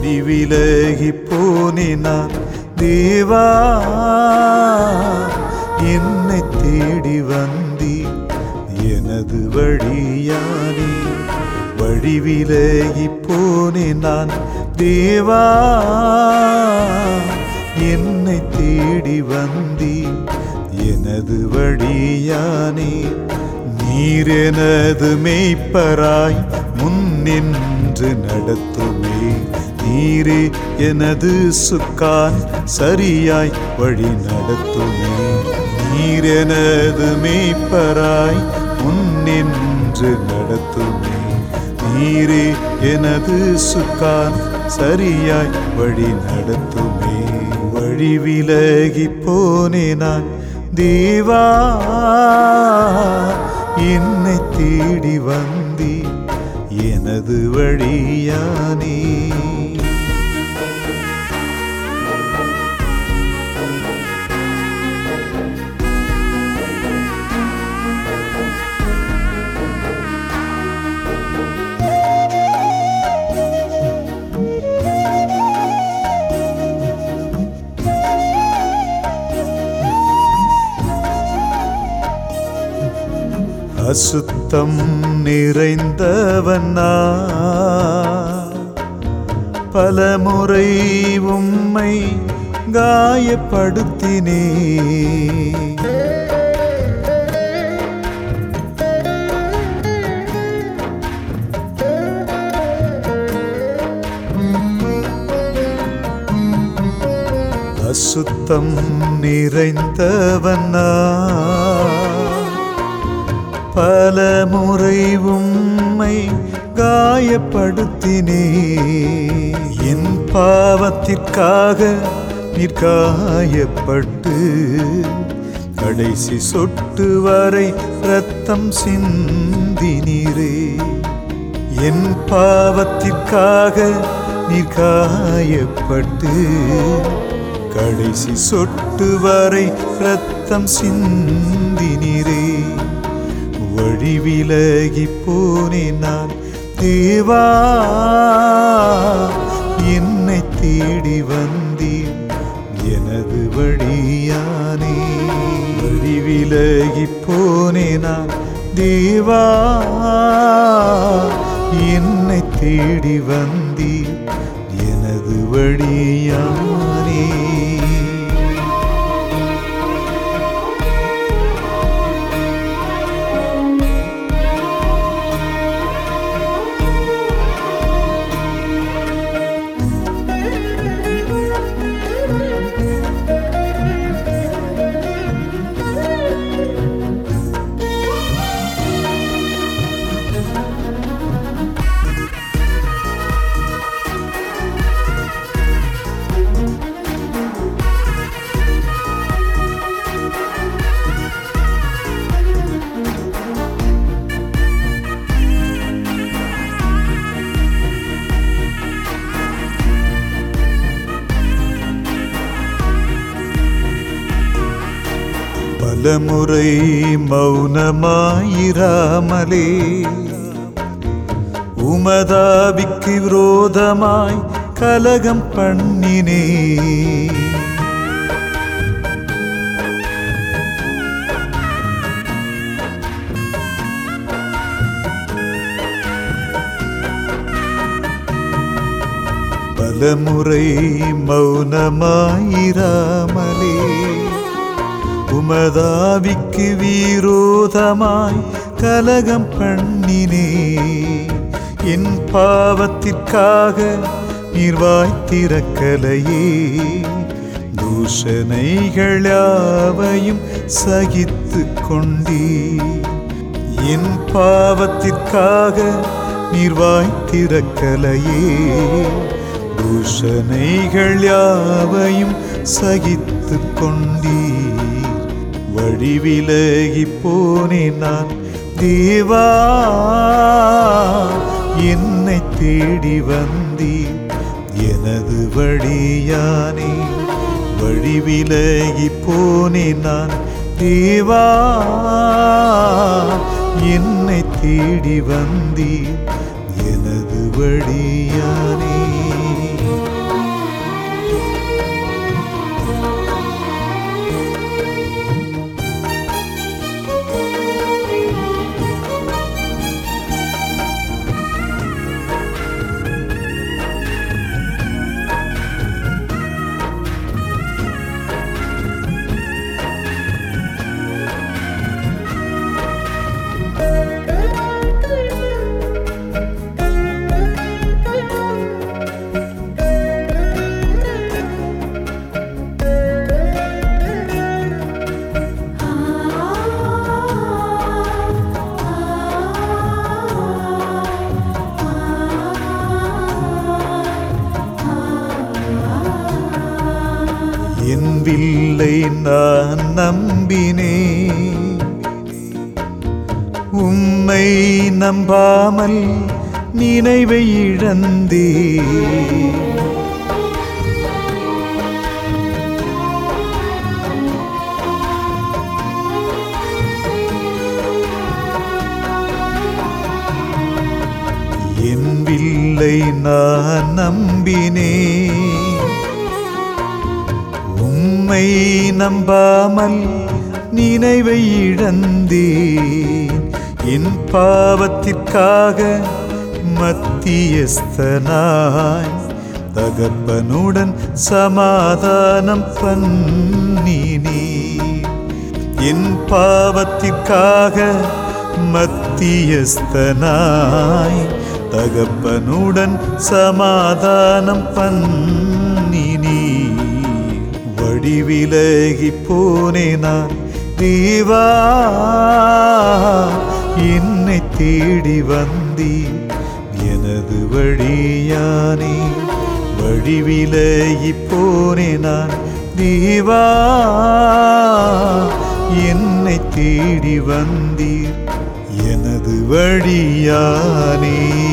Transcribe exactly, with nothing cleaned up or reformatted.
வழி விலகி போனேன் தேவா, என்னை தேடி வந்தி எனது வழியானே. வழி விலகி போனேன் நான் தேவா, என்னை தேடி வந்தி எனது வழியானே. நீர் எனது மேய்ப்பராய் முன்னின்று நடத்துமே, நீரே எனது சுக்கான் சரியாய் வழி நடத்துமே. நீர் எனது மேய்ப்பராய் முன்னின்று நடத்துமே, நீரே எனது சுக்கான் சரியாய் வழி நடத்துமே. வழி விலகி போனேன் நான் தேவா, என்னை தேடி வந்தி எனது வழியானே. அசுத்தம் நிறைந்தவன் நான், பலமுறை உம்மை காயப்படுத்தினே. அசுத்தம் நிறைந்தவன் நான், பலமுறை உம்மை காயப்படுத்தினே. என் பாவத்திற்காக நீர் காயப்பட்டு கடைசி சொட்டு வரை இரத்தம் சிந்தினீரே. என் பாவத்திற்காக நீர் காயப்பட்டு கடைசி சொட்டு வரை இரத்தம் சிந்தினீரே. வழி விலகி போனேன் நான் தேவா, என்னை தேடி வந்தீர் எனது வழியானே. வழி விலகி போனேன் நான் தேவா, என்னை தேடி வந்தீர் எனது வழியானே. பலமுறை மௌனமாயிராமலே உமதாவிக்கு விரோதமாய் கலகம் பண்ணினே. பலமுறை மௌனமாயிராமலே உமதாவிக்கு விரோதமாய் கலகம் பண்ணினே. என் பாவத்திற்காக நீர் வாய் திறக்கலையே, தூஷணைகள் யாவையும் சகித்து கொண்டீ. என் பாவத்திற்காக நீர் வாய் திறக்கலையே, தூஷணைகள் யாவையும் சகித்து கொண்டீ. வழி விலகி போனேன் நான் தேவா, என்னை தேடி வந்தீர் எனது வழியானே. வழி விலகி போனேன் நான் தேவா, என்னை தேடி வந்தீர் எனது வழியானே. நான் நம்பினேன். உம்மை நம்பாமல் நினைவை இழந்தேன். என் வில்லை நான் நம்பினேன். உம்மை நம்பாமல் நினைவை இழந்தேன். என் பாவத்திற்காக மத்தியஸ்தனாய் தகப்பனுடன் சமாதானம் பண்ணினீர். என் பாவத்திற்காக மத்தியஸ்தனாய் தகப்பனுடன் சமாதானம் பண்ணினீர். வழிவிலகி போனே நான் தேவா, என்னை தேடி வந்தீர். எனது வழியானே வழிவிலகி போனே நான் தேவா, என்னை தேடி வந்தீர். எனது வழியானே